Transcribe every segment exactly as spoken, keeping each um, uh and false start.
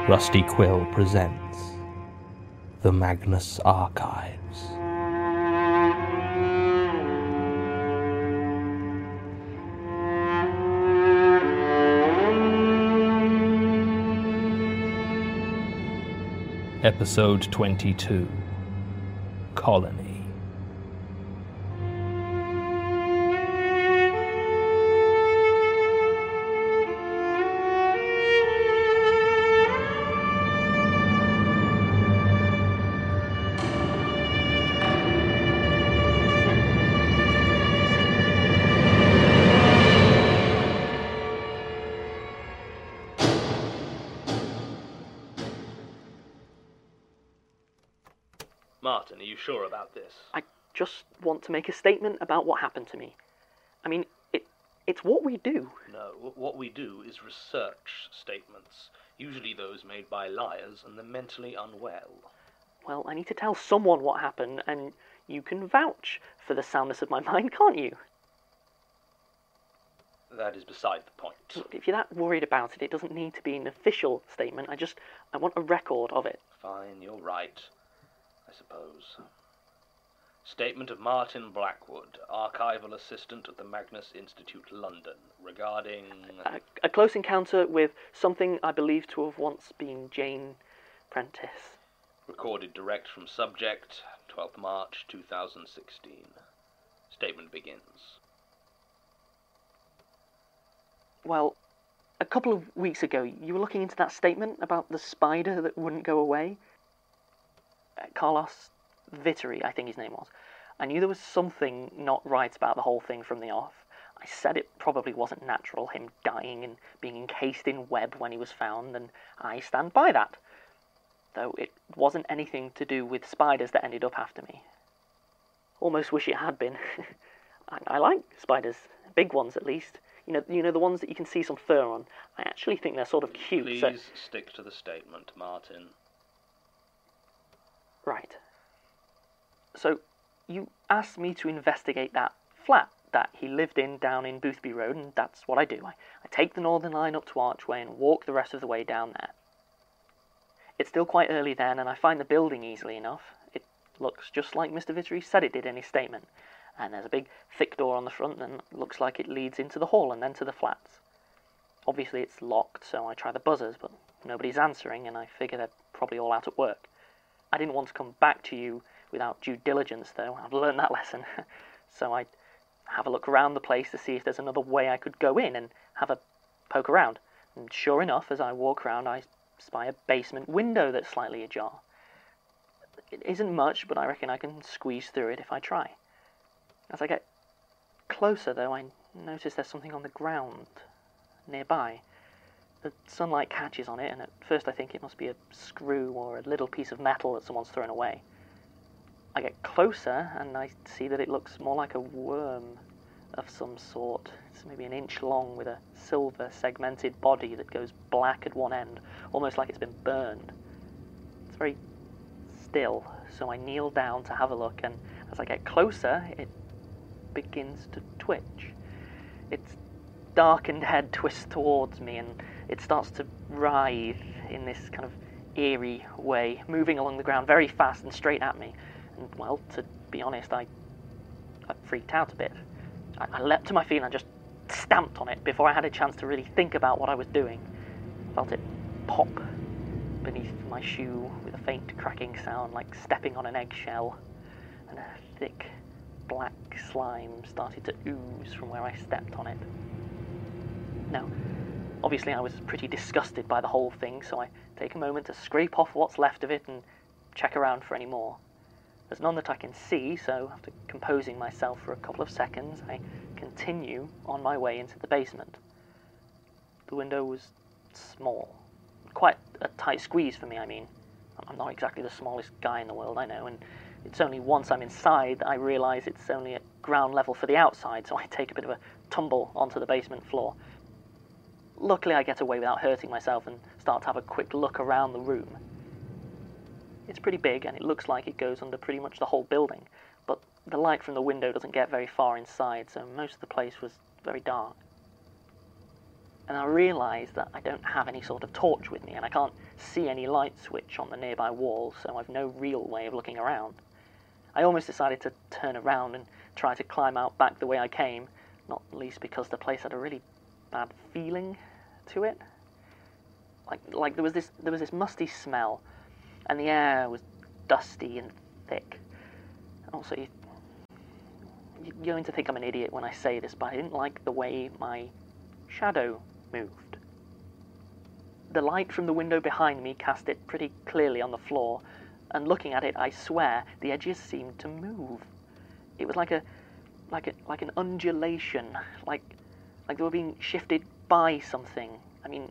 Rusty Quill presents The Magnus Archives. Episode twenty-two, Colony. Martin, are you sure about this? I just want to make a statement about what happened to me. I mean, it it's what we do. No, what we do is research statements, usually those made by liars and the mentally unwell. Well, I need to tell someone what happened, and you can vouch for the soundness of my mind, can't you? That is beside the point. Look, if you're that worried about it, it doesn't need to be an official statement. I just, I want a record of it. Fine, you're right, I suppose. Statement of Martin Blackwood, archival assistant at the Magnus Institute, London, regarding... A, a close encounter with something I believe to have once been Jane Prentice. Recorded direct from subject, twelfth March two thousand sixteen. Statement begins. Well, a couple of weeks ago, you were looking into that statement about the spider that wouldn't go away. Uh, Carlos Vittori, I think his name was. I knew there was something not right about the whole thing from the off. I said it probably wasn't natural, him dying and being encased in web when he was found, and I stand by that. Though it wasn't anything to do with spiders that ended up after me. Almost wish it had been. I, I like spiders, big ones at least. You know, you know the ones that you can see some fur on. I actually think they're sort of cute. Please so... stick to the statement, Martin. Right. So, you asked me to investigate that flat that he lived in down in Boothby Road, and that's what I do. I, I take the Northern Line up to Archway and walk the rest of the way down there. It's still quite early then, and I find the building easily enough. It looks just like Mister Vittori said it did in his statement. And there's a big, thick door on the front, and it looks like it leads into the hall and then to the flats. Obviously it's locked, so I try the buzzers, but nobody's answering, and I figure they're probably all out at work. I didn't want to come back to you without due diligence, though. I've learned that lesson. So I have a look around the place to see if there's another way I could go in and have a poke around. And sure enough, as I walk around, I spy a basement window that's slightly ajar. It isn't much, but I reckon I can squeeze through it if I try. As I get closer, though, I notice there's something on the ground nearby. The sunlight catches on it, and at first I think it must be a screw or a little piece of metal that someone's thrown away. I get closer, and I see that it looks more like a worm of some sort. It's maybe an inch long with a silver segmented body that goes black at one end, almost like it's been burned. It's very still, so I kneel down to have a look, and as I get closer, it begins to twitch. Its darkened head twists towards me, and it starts to writhe in this kind of eerie way, moving along the ground very fast and straight at me. And, well, to be honest, I, I freaked out a bit. I, I leapt to my feet and I just stamped on it before I had a chance to really think about what I was doing. I felt it pop beneath my shoe with a faint cracking sound, like stepping on an eggshell, and a thick black slime started to ooze from where I stepped on it. Now, obviously I was pretty disgusted by the whole thing, so I take a moment to scrape off what's left of it and check around for any more. There's none that I can see, so after composing myself for a couple of seconds, I continue on my way into the basement. The window was small. Quite a tight squeeze for me, I mean. I'm not exactly the smallest guy in the world, I know, and it's only once I'm inside that I realise it's only at ground level for the outside, so I take a bit of a tumble onto the basement floor. Luckily I get away without hurting myself and start to have a quick look around the room. It's pretty big, and it looks like it goes under pretty much the whole building, but the light from the window doesn't get very far inside, so most of the place was very dark. and I realise that I don't have any sort of torch with me, and I can't see any light switch on the nearby wall, so I've no real way of looking around. I almost decided to turn around and try to climb out back the way I came, not least because the place had a really bad feeling to it. Like, like there was this, there was this musty smell, and the air was dusty and thick. Also, you, you're going to think I'm an idiot when I say this, but I didn't like the way my shadow moved. The light from the window behind me cast it pretty clearly on the floor, and looking at it, I swear, the edges seemed to move. It was like a, like a, like an undulation, like, like they were being shifted by something. I mean,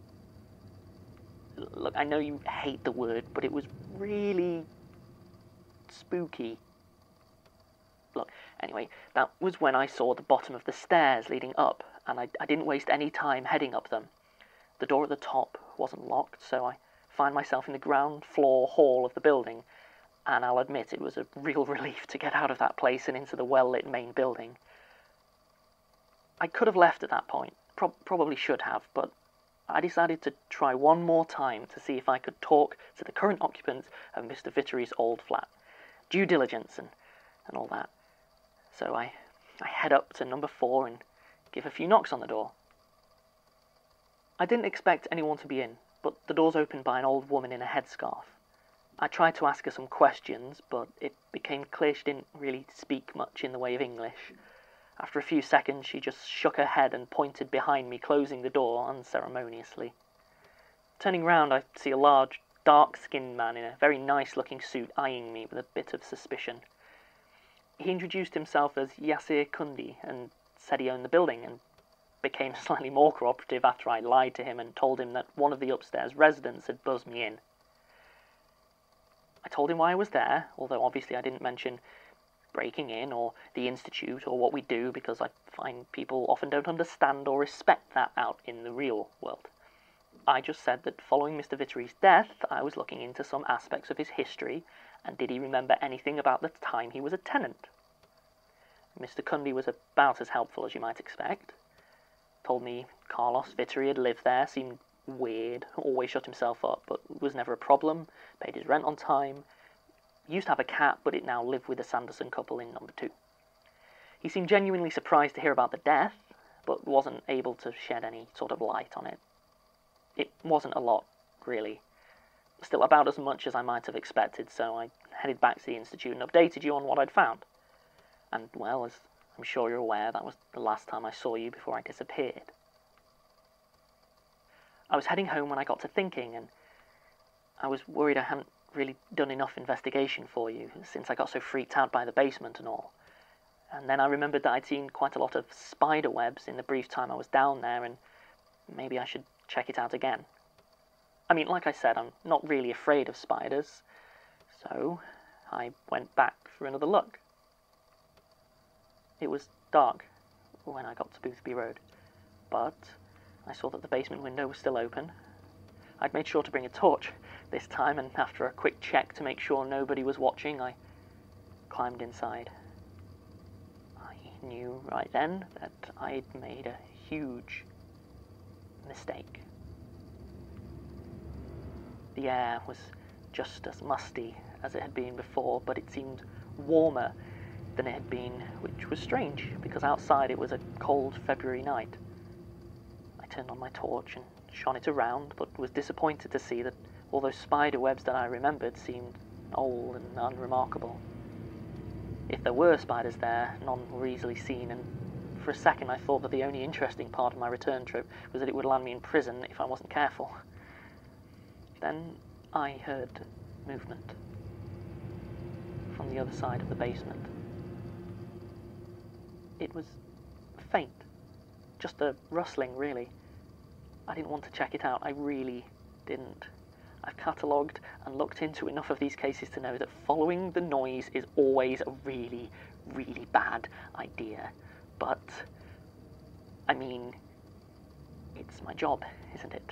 look, I know you hate the word, but it was really spooky. Look, anyway, that was when I saw the bottom of the stairs leading up, and I, I didn't waste any time heading up them. The door at the top wasn't locked, so I find myself in the ground floor hall of the building, and I'll admit it was a real relief to get out of that place and into the well-lit main building. I could have left at that point, pro- probably should have, but I decided to try one more time to see if I could talk to the current occupants of Mister Vittery's old flat. Due diligence and, and all that. So I, I head up to number four and give a few knocks on the door. I didn't expect anyone to be in, but the door's opened by an old woman in a headscarf. I tried to ask her some questions, but it became clear she didn't really speak much in the way of English. After a few seconds, she just shook her head and pointed behind me, closing the door unceremoniously. Turning round, I see a large, dark-skinned man in a very nice-looking suit eyeing me with a bit of suspicion. He introduced himself as Yasir Kundi and said he owned the building, and became slightly more cooperative after I lied to him and told him that one of the upstairs residents had buzzed me in. I told him why I was there, although obviously I didn't mention breaking in or the Institute or what we do, because I find people often don't understand or respect that out in the real world. I just said that following Mister Vittery's death, I was looking into some aspects of his history, and did he remember anything about the time he was a tenant? Mister Kundi was about as helpful as you might expect. Told me Carlos Vittery had lived there, seemed weird, always shut himself up, but was never a problem, paid his rent on time, used to have a cat, but it now lived with the Sanderson couple in number two. He seemed genuinely surprised to hear about the death, but wasn't able to shed any sort of light on it. It wasn't a lot, really. Still about as much as I might have expected, so I headed back to the Institute and updated you on what I'd found. And, well, as I'm sure you're aware, that was the last time I saw you before I disappeared. I was heading home when I got to thinking, and I was worried I hadn't really done enough investigation for you, since I got so freaked out by the basement and all. And then I remembered that I'd seen quite a lot of spider webs in the brief time I was down there, and maybe I should check it out again. I mean, like I said, I'm not really afraid of spiders, so I went back for another look. It was dark when I got to Boothby Road, but I saw that the basement window was still open. I'd made sure to bring a torch this time, and after a quick check to make sure nobody was watching, I climbed inside. I knew right then that I'd made a huge mistake. The air was just as musty as it had been before, but it seemed warmer than it had been, which was strange, because outside it was a cold February night. I turned on my torch and shone it around, but was disappointed to see that all those spider webs that I remembered seemed old and unremarkable. If there were spiders there, none were easily seen, and for a second I thought that the only interesting part of my return trip was that it would land me in prison if I wasn't careful. Then I heard movement from the other side of the basement. It was faint, just a rustling, really. I didn't want to check it out, I really didn't. I've catalogued and looked into enough of these cases to know that following the noise is always a really, really bad idea. But, I mean, it's my job, isn't it?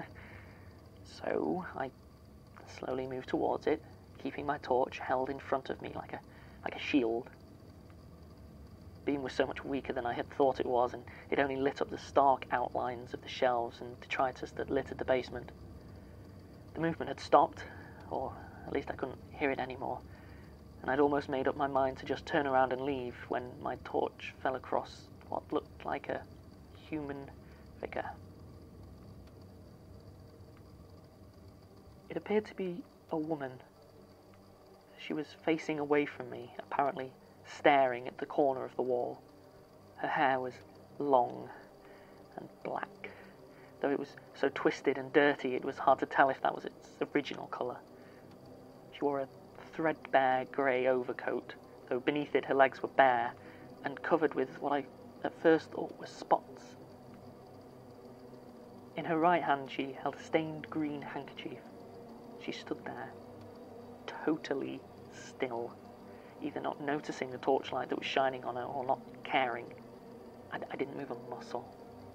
So I slowly moved towards it, keeping my torch held in front of me like a like a shield. beam was so much weaker than I had thought it was, and it only lit up the stark outlines of the shelves and detritus that littered the basement. The movement had stopped, or at least I couldn't hear it anymore, and I'd almost made up my mind to just turn around and leave when my torch fell across what looked like a human figure. It appeared to be a woman. She was facing away from me, apparently staring at the corner of the wall. Her hair was long and black, though it was so twisted and dirty it was hard to tell if that was its original colour. She wore a threadbare grey overcoat, though beneath it her legs were bare and covered with what I at first thought were spots. In her right hand she held a stained green handkerchief. She stood there, totally still, either not noticing the torchlight that was shining on her or not caring. I, I didn't move a muscle.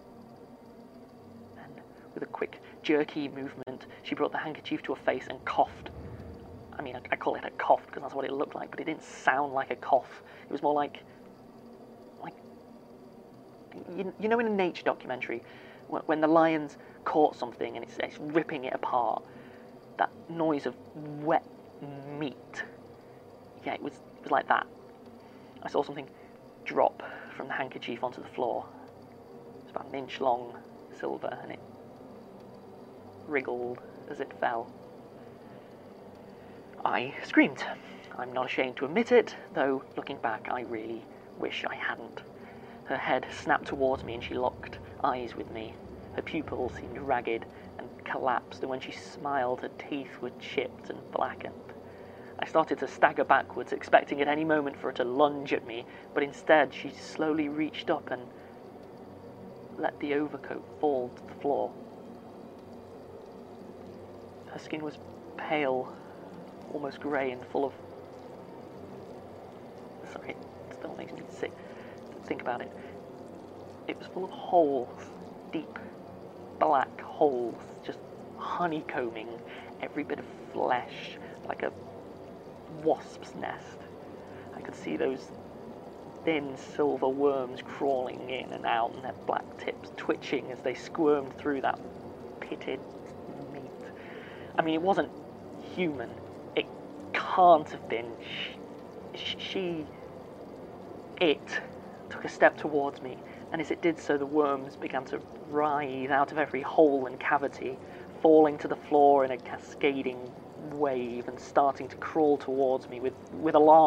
And with a quick, jerky movement, she brought the handkerchief to her face and coughed. I mean, I, I call it a cough because that's what it looked like, but it didn't sound like a cough. It was more like, like, you, you know in a nature documentary, when, when the lion's caught something and it's, it's ripping it apart, that noise of wet meat. Yeah, it was, it was like that. I saw something drop from the handkerchief onto the floor. It was about an inch long, silver, and it wriggled as it fell. I screamed. I'm not ashamed to admit it, though looking back I really wish I hadn't. Her head snapped towards me and she locked eyes with me. Her pupils seemed ragged and collapsed, and when she smiled, her teeth were chipped and blackened. I started to stagger backwards, expecting at any moment for her to lunge at me, but instead she slowly reached up and let the overcoat fall to the floor. Her skin was pale, almost grey and full of... Sorry, it still makes me sick to think about it. It was full of holes, deep black holes, just honeycombing every bit of flesh like a wasp's nest. I could see those thin silver worms crawling in and out and their black tips twitching as they squirmed through that pitted meat. I mean, it wasn't human. It can't have been. She, she, it took a step towards me, and as it did so, the worms began to writhe out of every hole and cavity, falling to the floor in a cascading wave and starting to crawl towards me with, with alarm